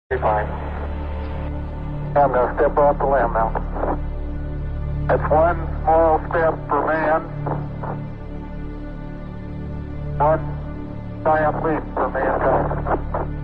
Fine. I'm going to step off the limb now. That's one small step for man, one giant leap for mankind.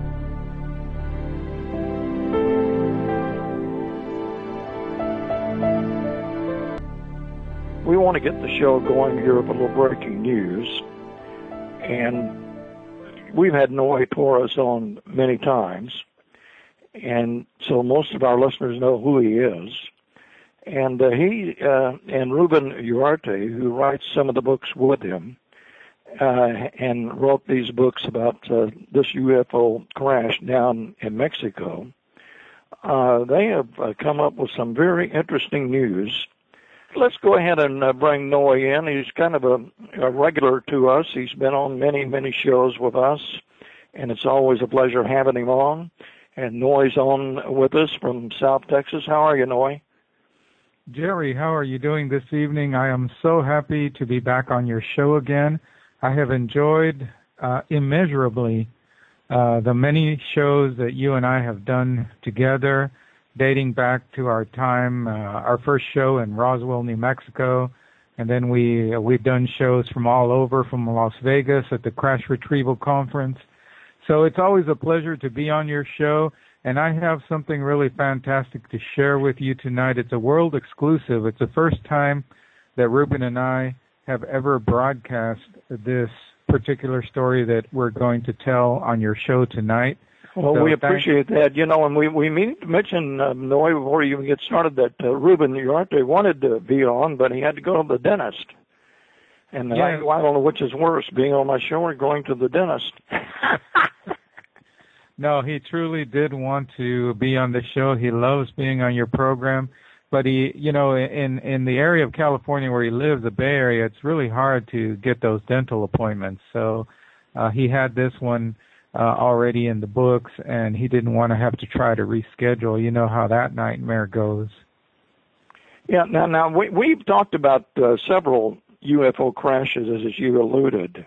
We want to get the show going here with a little breaking news. And we've had Noe Torres on many times. And so most of our listeners know who he is. And he and Ruben Uriarte, who writes some of the books with him, and wrote these books about this UFO crash down in Mexico, they have come up with some very interesting news. Let's go ahead and bring Noe in. He's kind of a regular to us. He's been on many, many shows with us, and it's always a pleasure having him on. And Noe's on with us from South Texas. How are you, Noe? Jerry, how are you doing this evening? I am so happy to be back on your show again. I have enjoyed immeasurably the many shows that you and I have done together, dating back to our time, our first show in Roswell, New Mexico, and then we've done shows from all over, from Las Vegas at the Crash Retrieval Conference. So it's always a pleasure to be on your show, and I have something really fantastic to share with you tonight. It's a world exclusive. It's the first time that Ruben and I have ever broadcast this particular story that we're going to tell on your show tonight. Well, we appreciate that. You know, and we mean to mention, Noe, before you even get started, that Ruben Uriarte wanted to be on, but he had to go to the dentist. And I don't know which is worse, being on my show or going to the dentist. No, he truly did want to be on the show. He loves being on your program. But he, you know, in the area of California where he lives, the Bay Area, it's really hard to get those dental appointments. So he had this one already in the books, and he didn't want to have to try to reschedule. You know how that nightmare goes. Yeah, now we've talked about several UFO crashes, as you alluded,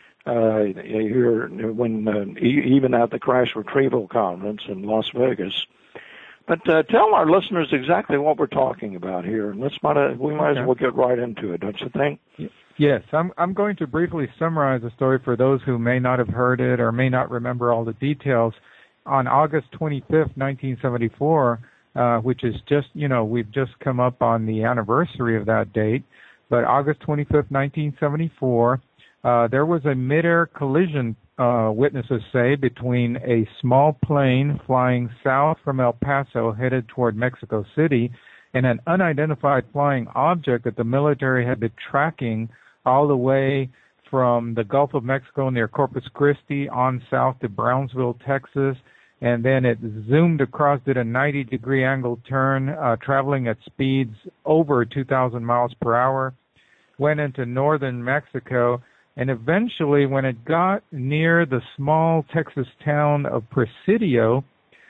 here when even at the Crash Retrieval Conference in Las Vegas. But tell our listeners exactly what we're talking about here, and we might as well get right into it, don't you think? Yes, I'm going to briefly summarize the story for those who may not have heard it or may not remember all the details. On August 25th, 1974, which is just, you know, we've just come up on the anniversary of that date, but August 25th, 1974, there was a mid-air collision, witnesses say, between a small plane flying south from El Paso headed toward Mexico City and an unidentified flying object that the military had been tracking all the way from the Gulf of Mexico near Corpus Christi on south to Brownsville, Texas, and then it zoomed across, did a 90-degree angle turn, traveling at speeds over 2,000 miles per hour, went into northern Mexico, and eventually when it got near the small Texas town of Presidio,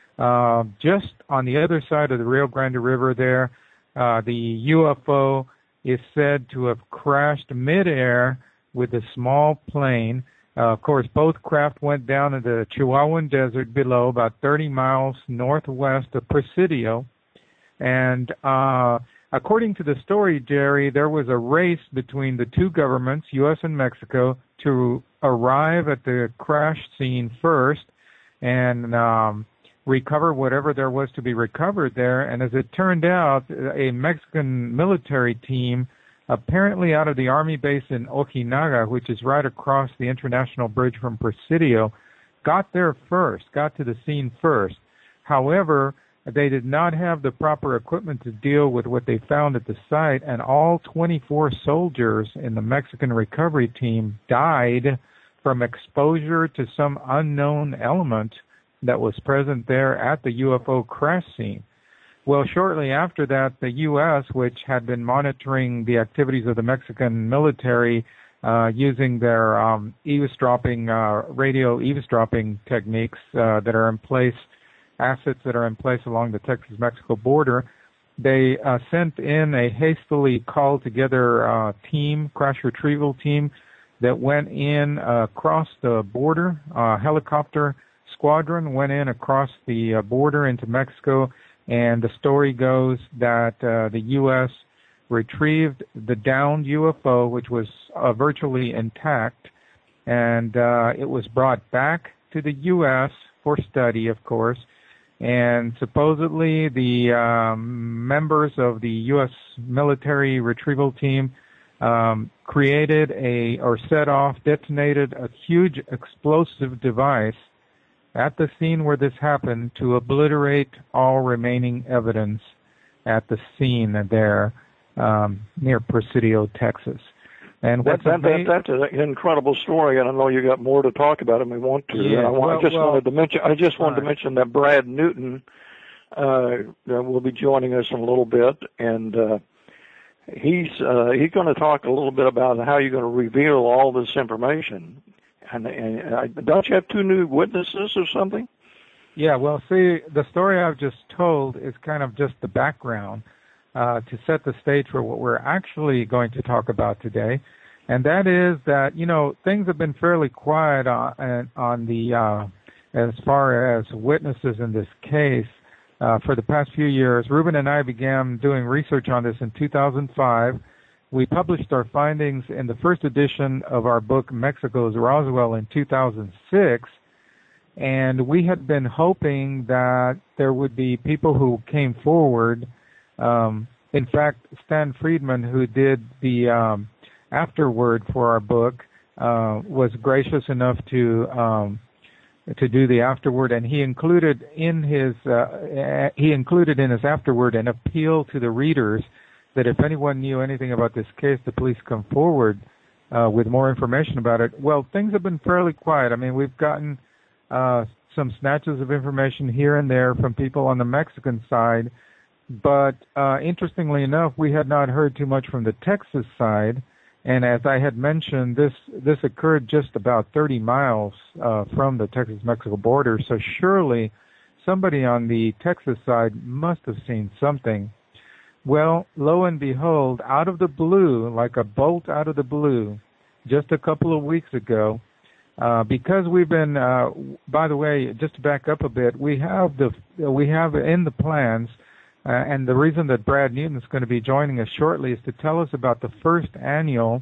just on the other side of the Rio Grande River there, the UFO is said to have crashed midair with a small plane. Of course, both craft went down into the Chihuahuan Desert below, about 30 miles northwest of Presidio. And according to the story, Jerry, there was a race between the two governments, U.S. and Mexico, to arrive at the crash scene first and recover whatever there was to be recovered there. And as it turned out, a Mexican military team, apparently out of the Army base in Ojinaga, which is right across the international bridge from Presidio, got there first, got to the scene first. However, they did not have the proper equipment to deal with what they found at the site, and all 24 soldiers in the Mexican recovery team died from exposure to some unknown element that was present there at the UFO crash scene. Well, shortly after that, the U.S., which had been monitoring the activities of the Mexican military using their eavesdropping, radio eavesdropping techniques that are in place, assets that are in place along the Texas-Mexico border, they sent in a hastily called together team, crash retrieval team, that went in across the border, helicopter squadron went in across the border into Mexico, and the story goes that the U.S. retrieved the downed UFO, which was virtually intact, and it was brought back to the U.S. for study, of course. And supposedly the members of the U.S. military retrieval team created detonated a huge explosive device at the scene where this happened to obliterate all remaining evidence at the scene there near Presidio, Texas. And that's an incredible story, and I know you got more to talk about it. We want to. Yeah, I just wanted to mention that Brad Newton will be joining us in a little bit, and he's going to talk a little bit about how you're going to reveal all this information. And don't you have two new witnesses or something? Yeah. Well, see, the story I've just told is kind of just the background to set the stage for what we're actually going to talk about today. And that is that, things have been fairly quiet on the as far as witnesses in this case for the past few years. Ruben and I began doing research on this in 2005. We published our findings in the first edition of our book, Mexico's Roswell, in 2006. And we had been hoping that there would be people who came forward. In fact, Stan Friedman, who did the afterword for our book, was gracious enough to do the afterword, and he included in his afterword an appeal to the readers that if anyone knew anything about this case, to please come forward with more information about it. Well, things have been fairly quiet. I mean, we've gotten some snatches of information here and there from people on the Mexican side, but interestingly enough, we had not heard too much from the Texas side. And as I had mentioned, this occurred just about 30 miles from the Texas-Mexico border, so surely somebody on the Texas side must have seen something. Well, lo and behold, out of the blue, like a bolt out of the blue, just a couple of weeks ago, because we've been, by the way, just to back up a bit, we have in the plans, and the reason that Brad Newton is going to be joining us shortly is to tell us about the first annual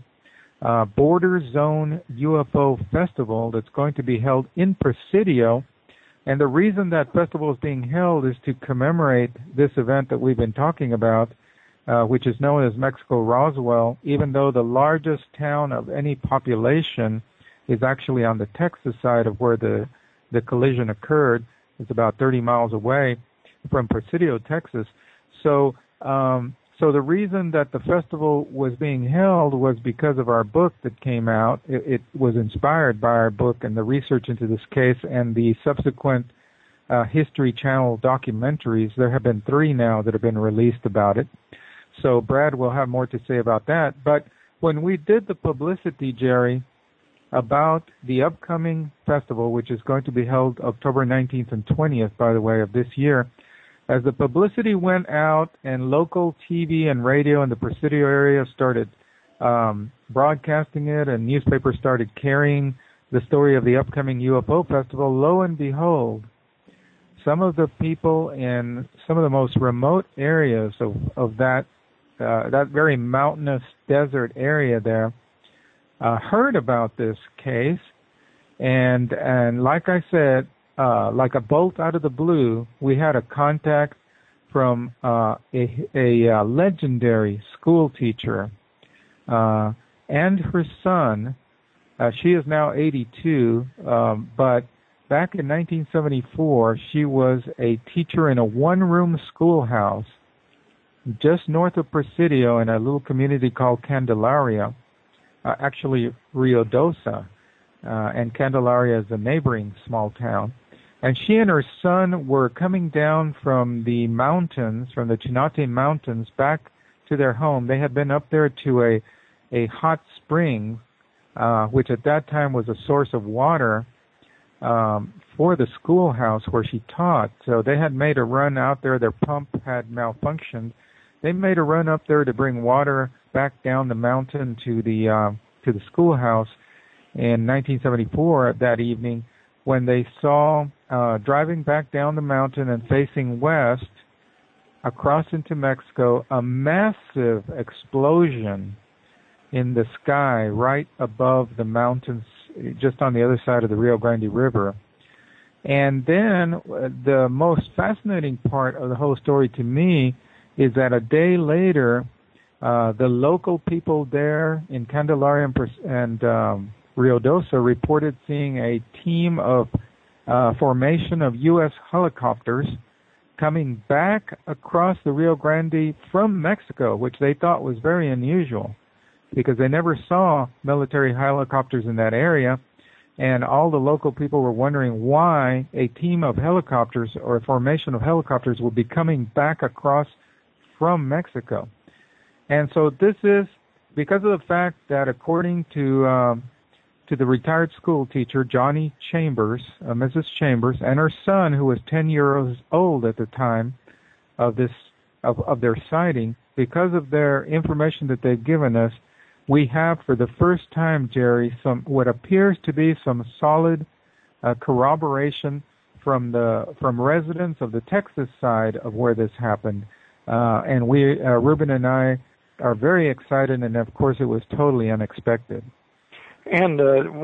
Border Zone UFO Festival that's going to be held in Presidio. And the reason that festival is being held is to commemorate this event that we've been talking about, which is known as Mexico Roswell, even though the largest town of any population is actually on the Texas side of where the collision occurred. It's about 30 miles away from Presidio, Texas. So the reason that the festival was being held was because of our book that came out. It was inspired by our book and the research into this case and the subsequent History Channel documentaries. There have been 3 now that have been released about it. So Brad will have more to say about that. But when we did the publicity, Jerry, about the upcoming festival, which is going to be held October 19th and 20th, by the way, of this year, as the publicity went out and local TV and radio in the Presidio area started broadcasting it and newspapers started carrying the story of the upcoming UFO festival, lo and behold, some of the people in some of the most remote areas of that very mountainous desert area there heard about this case, and like I said, like a bolt out of the blue, we had a contact from a legendary school teacher and her son. She is now 82, but back in 1974, she was a teacher in a one-room schoolhouse just north of Presidio in a little community called Candelaria, actually Ruidoso, and Candelaria is a neighboring small town. And she and her son were coming down from the mountains, from the Chinate Mountains, back to their home. They had been up there to a hot spring, which at that time was a source of water for the schoolhouse where she taught. So they had made a run out there. Their pump had malfunctioned. They made a run up there to bring water back down the mountain to the schoolhouse in 1974 that evening. when they saw, driving back down the mountain and facing west, across into Mexico, a massive explosion in the sky right above the mountains, just on the other side of the Rio Grande River. And then the most fascinating part of the whole story to me is that a day later, the local people there in Candelaria and Ruidoso reported seeing a team of formation of U.S. helicopters coming back across the Rio Grande from Mexico, which they thought was very unusual because they never saw military helicopters in that area. And all the local people were wondering why a team of helicopters or a formation of helicopters would be coming back across from Mexico. And so this is because of the fact that according to the retired school teacher, Johnny Chambers, Mrs. Chambers, and her son, who was 10 years old at the time of their sighting, because of their information that they've given us, we have for the first time, Jerry, some what appears to be some solid corroboration from residents of the Texas side of where this happened, and we, Ruben and I, are very excited, and of course it was totally unexpected. And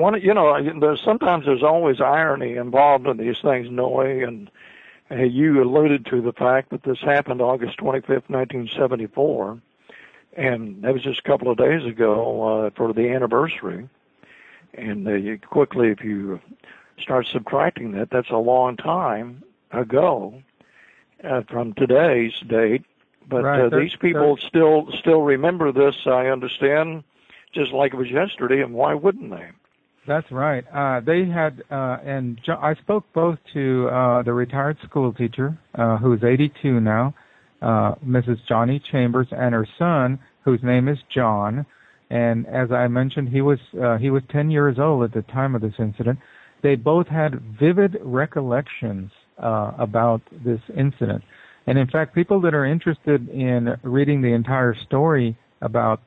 sometimes there's always irony involved in these things, Noe, and you alluded to the fact that this happened August 25th, 1974. And that was just a couple of days ago for the anniversary. And quickly, if you start subtracting that, that's a long time ago from today's date. But right, these people still remember this, I understand, just like it was yesterday, and why wouldn't they? That's right. They had, and I spoke both to the retired school teacher, who's 82 now, Mrs. Johnny Chambers, and her son, whose name is John. And as I mentioned, he was 10 years old at the time of this incident. They both had vivid recollections about this incident. And in fact, people that are interested in reading the entire story about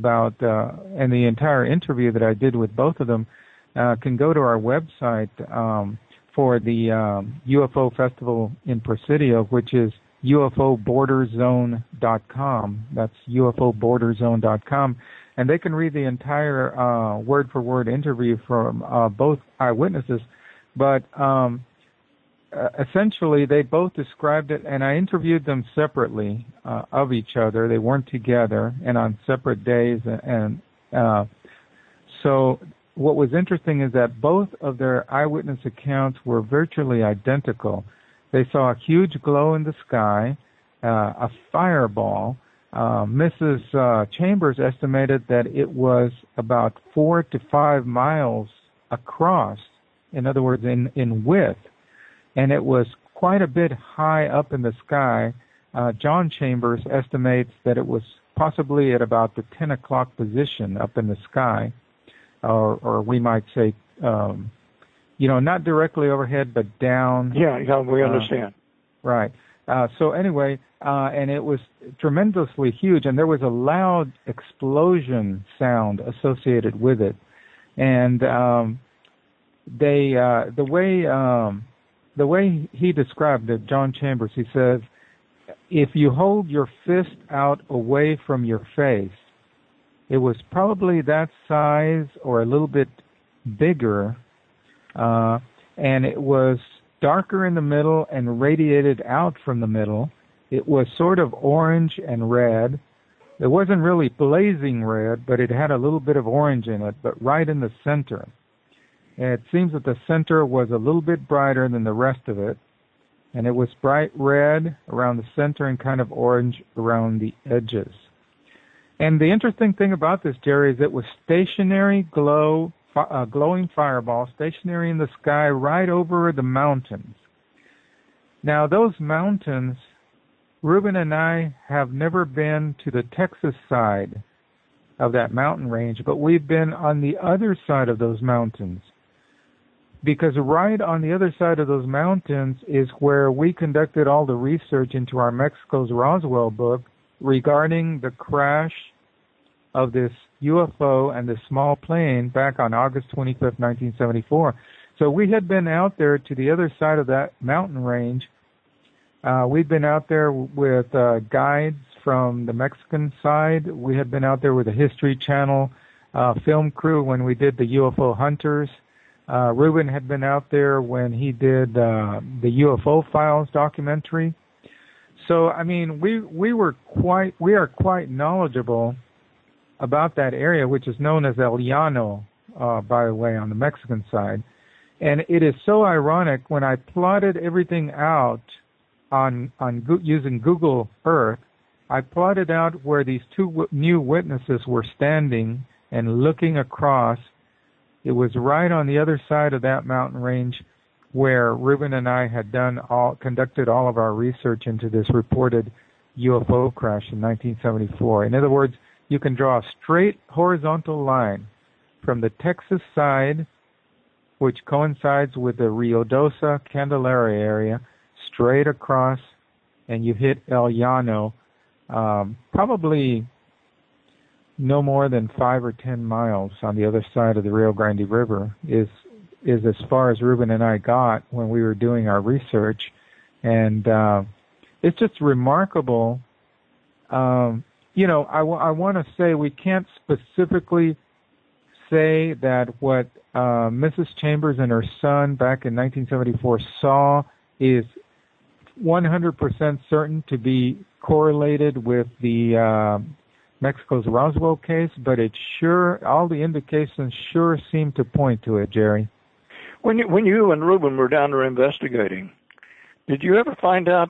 and the entire interview that I did with both of them can go to our website for the UFO Festival in Presidio, which is UFOborderzone.com. That's UFOborderzone.com. And they can read the entire word-for-word interview from both eyewitnesses. But essentially, they both described it, and I interviewed them separately of each other. They weren't together and on separate days. And so what was interesting is that both of their eyewitness accounts were virtually identical. They saw a huge glow in the sky, a fireball. Mrs. Chambers estimated that it was about 4 to 5 miles across, in other words, in width, and it was quite a bit high up in the sky. John Chambers estimates that it was possibly at about the 10 o'clock position up in the sky, or we might say, not directly overhead, but down. Yeah, we understand. Right. So anyway, and it was tremendously huge, and there was a loud explosion sound associated with it. And the way he described it, John Chambers, he says, if you hold your fist out away from your face, it was probably that size or a little bit bigger, and it was darker in the middle and radiated out from the middle. It was sort of orange and red. It wasn't really blazing red, but it had a little bit of orange in it, but right in the center. And it seems that the center was a little bit brighter than the rest of it, and it was bright red around the center and kind of orange around the edges. And the interesting thing about this, Jerry, is it was stationary glowing fireball, stationary in the sky right over the mountains. Now, those mountains, Ruben and I have never been to the Texas side of that mountain range, but we've been on the other side of those mountains. Because right on the other side of those mountains is where we conducted all the research into our Mexico's Roswell book regarding the crash of this UFO and this small plane back on August 25th, 1974. So we had been out there to the other side of that mountain range. We'd been out there with guides from the Mexican side. We had been out there with the History Channel film crew when we did the UFO Hunters. Ruben had been out there when he did the UFO Files documentary. So, I mean, we are quite knowledgeable about that area, which is known as El Llano, by the way, on the Mexican side. And it is so ironic when I plotted everything out using Google Earth. I plotted out where these two new witnesses were standing and looking across. It was right on the other side of that mountain range where Ruben and I had conducted all of our research into this reported UFO crash in 1974. In other words, you can draw a straight horizontal line from the Texas side, which coincides with the Ruidoso Candelaria area, straight across, and you hit El Llano, probably no more than 5 or 10 miles on the other side of the Rio Grande River is as far as Ruben and I got when we were doing our research. And it's just remarkable. I want to say we can't specifically say that what Mrs. Chambers and her son back in 1974 saw is 100% certain to be correlated with the Mexico's Roswell case, but all the indications sure seem to point to it, Jerry. When you and Ruben were down there investigating, did you ever find out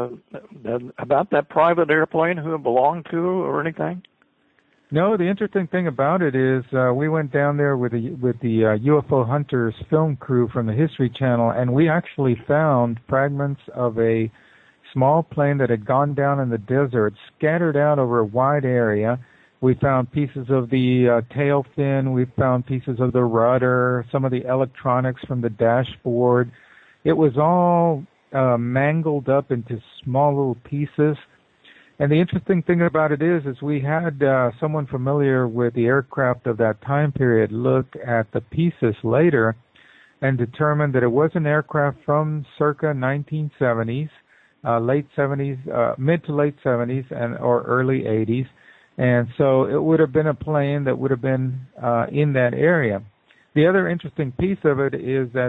about that private airplane, who it belonged to, or anything? No, the interesting thing about it is we went down there with the UFO Hunters film crew from the History Channel, and we actually found fragments of a small plane that had gone down in the desert, scattered out over a wide area. We found pieces of the tail fin. We found pieces of the rudder, some of the electronics from the dashboard. It was all mangled up into small little pieces. And the interesting thing about it is we had someone familiar with the aircraft of that time period look at the pieces later and determined that it was an aircraft from circa 1970s, late 70s, mid to late 70s or early 80s. And so it would have been a plane that would have been in that area. The other interesting piece of it is that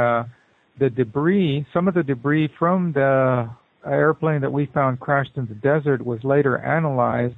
the debris, some of the debris from the airplane that we found crashed in the desert was later analyzed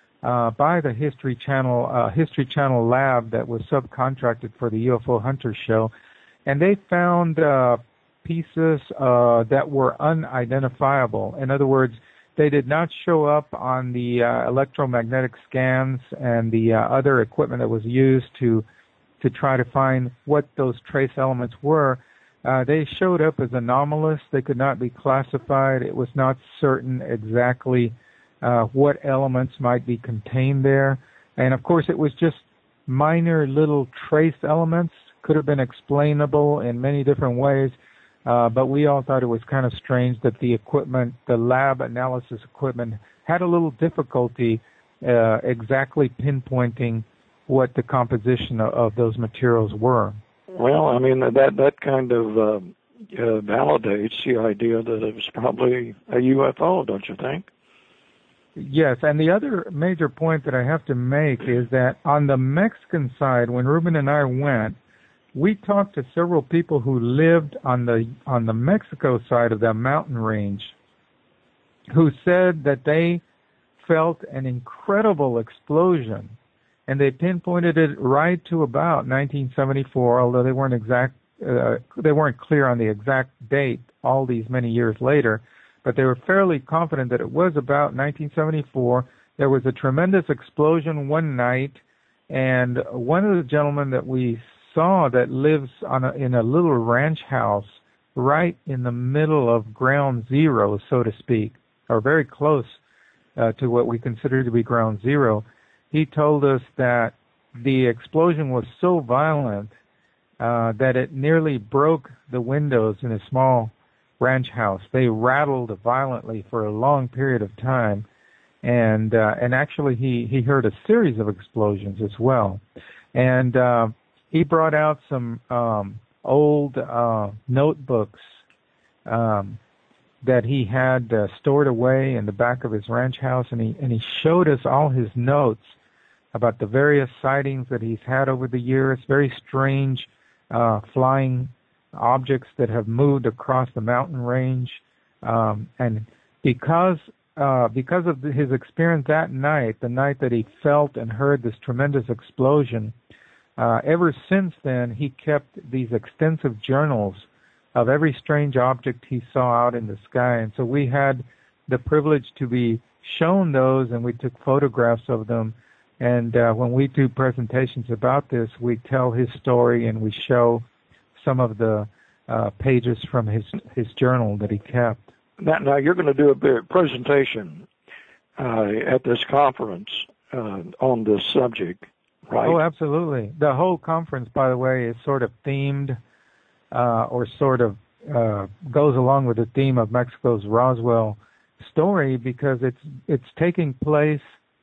by the History Channel lab that was subcontracted for the UFO Hunters show, and they found pieces that were unidentifiable. In other words, they did not show up on the electromagnetic scans and the other equipment that was used to try to find what those trace elements were. They showed up as anomalous. They could not be classified. It was not certain exactly what elements might be contained there. And, of course, it was just minor little trace elements. Could have been explainable in many different ways. But we all thought it was kind of strange that the equipment, the lab analysis equipment, had a little difficulty exactly pinpointing what the composition of those materials were. Well, I mean, that kind of validates the idea that it was probably a UFO, don't you think? Yes, and the other major point that I have to make is that on the Mexican side, when Ruben and I went, we talked to several people who lived on the Mexico side of that mountain range, who said that they felt an incredible explosion. And they pinpointed it right to about 1974, although they weren't clear on the exact date all these many years later, but they were fairly confident that it was about 1974. There was a tremendous explosion one night, and one of the gentlemen that we saw that lives in a little ranch house right in the middle of ground zero, so to speak, or very close to what we consider to be ground zero. He told us that the explosion was so violent that it nearly broke the windows in a small ranch house. They rattled violently for a long period of time, and actually he heard a series of explosions as well. And he brought out some old notebooks that he had stored away in the back of his ranch house, and he showed us all his notes about the various sightings that he's had over the years, very strange flying objects that have moved across the mountain range. And because of his experience that night, the night that he felt and heard this tremendous explosion, ever since then he kept these extensive journals of every strange object he saw out in the sky. And so we had the privilege to be shown those, and we took photographs of them. And when we do presentations about this, we tell his story and we show some of the pages from his journal that he kept. Now you're going to do a big presentation at this conference on this subject, right? Oh, absolutely. The whole conference, by the way, is sort of themed or sort of goes along with the theme of Mexico's Roswell story, because it's taking place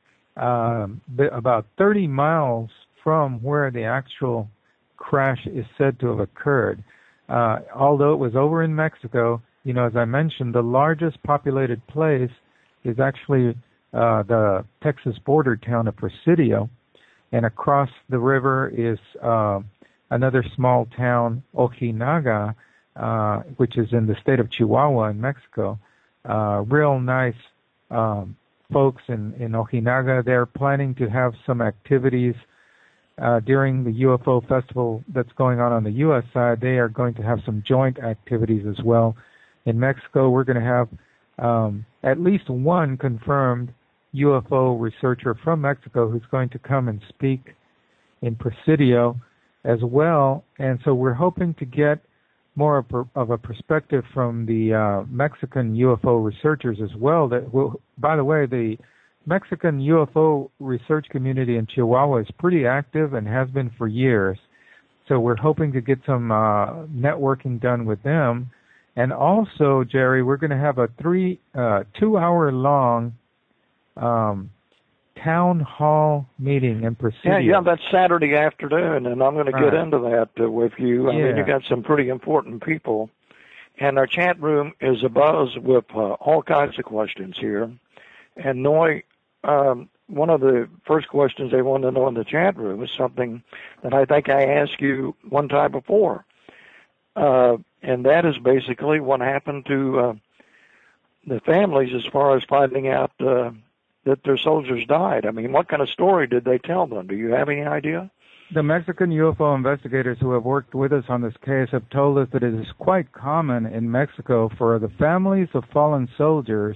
about 30 miles from where the actual crash is said to have occurred. Although it was over in Mexico, as I mentioned, the largest populated place is actually the Texas border town of Presidio, and across the river is another small town, Ojinaga, which is in the state of Chihuahua in Mexico. Real nice folks in Ojinaga. They're planning to have some activities during the UFO festival that's going on the U.S. side. They are going to have some joint activities as well. In Mexico, we're going to have at least one confirmed UFO researcher from Mexico who's going to come and speak in Presidio as well. And so we're hoping to get more of a perspective from the Mexican UFO researchers as well. By the way, the Mexican UFO research community in Chihuahua is pretty active and has been for years. So we're hoping to get some networking done with them. And also, Jerry, we're going to have a 2-hour-long town hall meeting in Presidio. Yeah, that's Saturday afternoon, and I'm going to get into that with you. I mean, you got some pretty important people. And our chat room is abuzz with all kinds of questions here. And Noy, one of the first questions they want to know in the chat room is something that I think I asked you one time before. And that is basically what happened to the families as far as finding out that their soldiers died. I mean, what kind of story did they tell them? Do you have any idea? The Mexican UFO investigators who have worked with us on this case have told us that it is quite common in Mexico for the families of fallen soldiers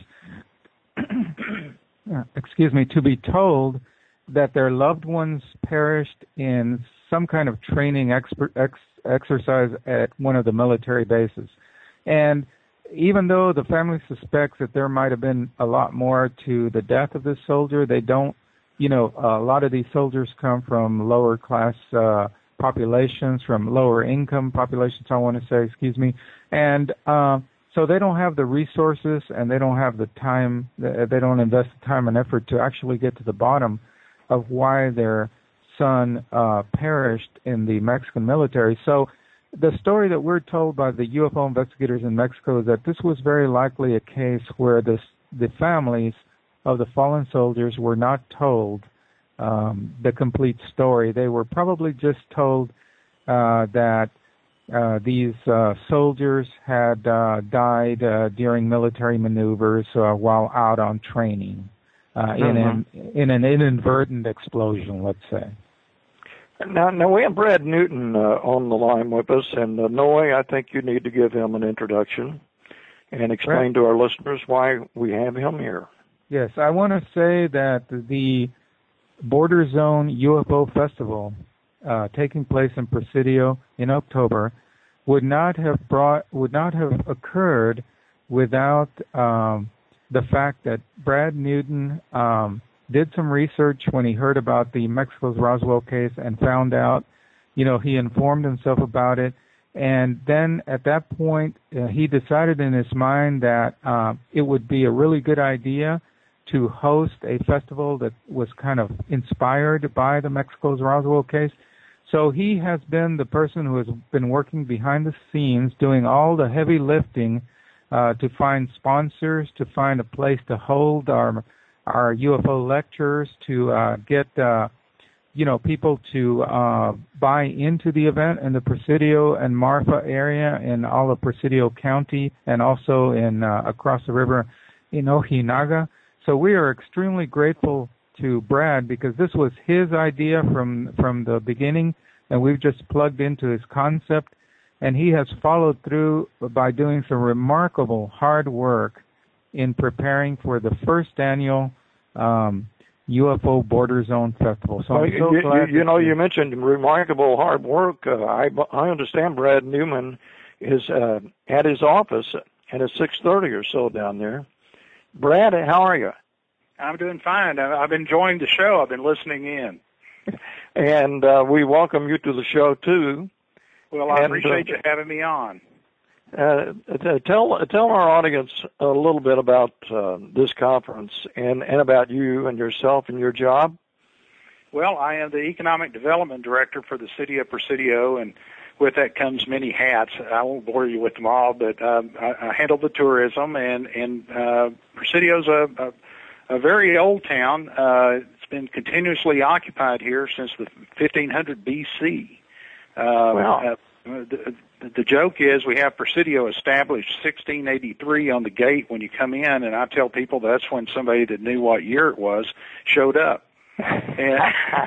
to be told that their loved ones perished in some kind of training exercise at one of the military bases. And even though the family suspects that there might have been a lot more to the death of this soldier, they don't, a lot of these soldiers come from lower class populations, from lower income populations, and so they don't have the resources and they don't have the time, they don't invest the time and effort to actually get to the bottom of why their son perished in the Mexican military. So the story that we're told by the UFO investigators in Mexico is that this was very likely a case where the families of the fallen soldiers were not told the complete story. They were probably just told that these soldiers had died during military maneuvers while out on training in an inadvertent explosion, let's say. Now we have Brad Newton on the line with us, and Noy, I think you need to give him an introduction and explain to our listeners why we have him here. Yes, I want to say that the Border Zone UFO Festival taking place in Presidio in October would not have occurred without the fact that Brad Newton did some research when he heard about the Mexico's Roswell case and found out, he informed himself about it. And then at that point, he decided in his mind that it would be a really good idea to host a festival that was kind of inspired by the Mexico's Roswell case. So he has been the person who has been working behind the scenes, doing all the heavy lifting to find sponsors, to find a place to hold our UFO lectures, to get people to buy into the event in the Presidio and Marfa area, in all of Presidio County, and also in across the river in Ojinaga. So we are extremely grateful to Brad, because this was his idea from the beginning, and we've just plugged into his concept, and he has followed through by doing some remarkable hard work in preparing for the first annual UFO Border Zone Festival. So I'm so glad. You mentioned remarkable hard work. I understand Brad Newman is at his office at 6:30 or so down there. Brad, how are you? I'm doing fine. I've been enjoying the show. I've been listening in. And we welcome you to the show, too. Well, I appreciate you having me on. Tell our audience a little bit about this conference and about you and yourself and your job. Well, I am the Economic Development Director for the City of Presidio, and with that comes many hats. I won't bore you with them all, but I handle the tourism, and Presidio's a very old town. It's been continuously occupied here since the 1500 BC. Wow. The joke is we have Presidio established 1683 on the gate when you come in, and I tell people that's when somebody that knew what year it was showed up. And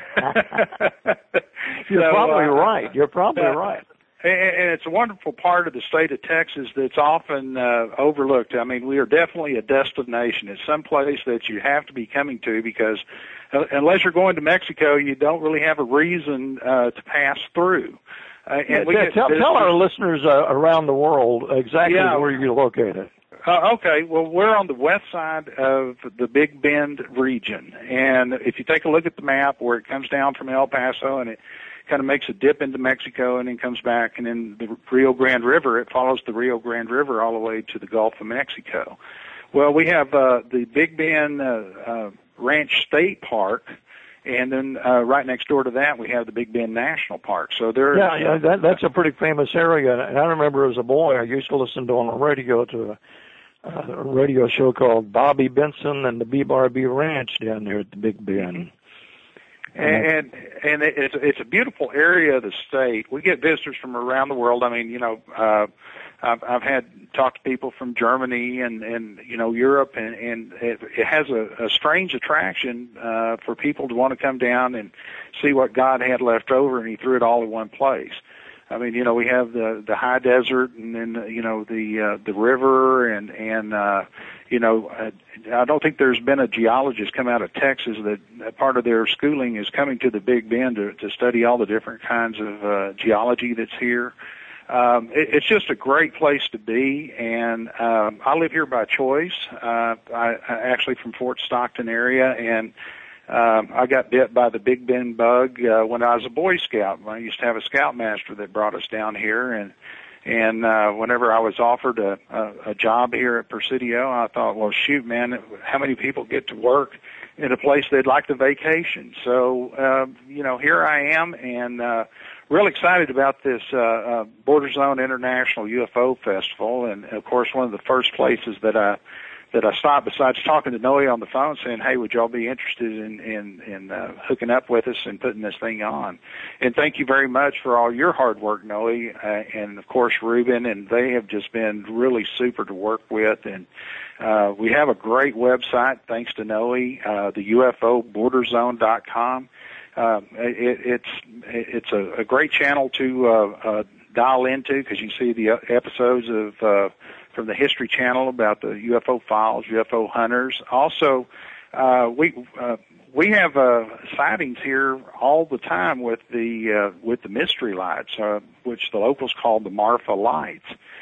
You're probably right. You're probably right. And it's a wonderful part of the state of Texas that's often overlooked. I mean, we are definitely a destination. It's some place that you have to be coming to, because unless you're going to Mexico, you don't really have a reason to pass through. Tell our listeners around the world exactly where you're located. Okay, well, we're on the west side of the Big Bend region, and if you take a look at the map where it comes down from El Paso and it kind of makes a dip into Mexico and then comes back, and then the Rio Grande River, it follows the Rio Grande River all the way to the Gulf of Mexico. Well, we have the Big Bend Ranch State Park, and then right next door to that, we have the Big Bend National Park. So that's a pretty famous area. And I remember as a boy, I used to listen to on the radio to a radio show called Bobby Benson and the B-Bar-B Ranch down there at the Big Bend. And it's a beautiful area of the state. We get visitors from around the world. I mean, I've had talked to people from Germany and Europe, and it has a strange attraction for people to want to come down and see what God had left over, and He threw it all in one place. I mean, we have the high desert, and then the river, and I don't think there's been a geologist come out of Texas that part of their schooling is coming to the Big Bend to study all the different kinds of geology that's here. It's just a great place to be, and I live here by choice. I actually from Fort Stockton area, and I got bit by the Big Bend bug when I was a Boy Scout. I used to have a scoutmaster that brought us down here, and whenever I was offered a job here at Presidio, I thought, well, shoot, man, how many people get to work in a place they'd like to vacation? So, here I am, and real excited about this Border Zone International UFO Festival, and of course, one of the first places that I stopped, besides talking to Noe on the phone, saying, "Hey, would y'all be interested in hooking up with us and putting this thing on?" And thank you very much for all your hard work, Noe, and of course Ruben, and they have just been really super to work with. And we have a great website, thanks to Noe, the UFOBorderZone.com. It's a great channel to dial into, because you see the episodes of from the History Channel about the UFO files, UFO hunters. Also, we have sightings here all the time with the mystery lights, which the locals call the Marfa lights.